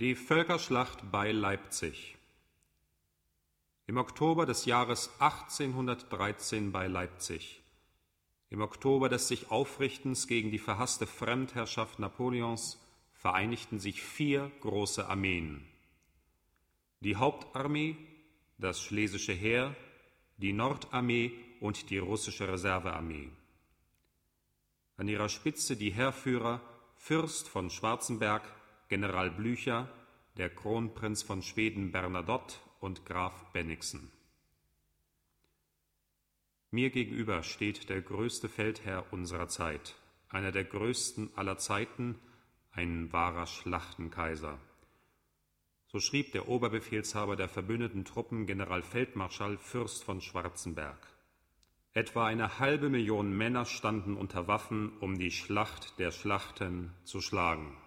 Die Völkerschlacht bei Leipzig. Im Oktober des Jahres 1813 bei Leipzig, im Oktober des sich Aufrichtens gegen die verhasste Fremdherrschaft Napoleons, vereinigten sich 4 große Armeen. Die Hauptarmee, das Schlesische Heer, die Nordarmee und die russische Reservearmee. An ihrer Spitze die Heerführer Fürst von Schwarzenberg, General Blücher, der Kronprinz von Schweden Bernadotte und Graf Bennigsen. Mir gegenüber steht der größte Feldherr unserer Zeit, einer der größten aller Zeiten, ein wahrer Schlachtenkaiser. So schrieb der Oberbefehlshaber der verbündeten Truppen, Generalfeldmarschall Fürst von Schwarzenberg. Etwa 1,5 Million Männer standen unter Waffen, um die Schlacht der Schlachten zu schlagen.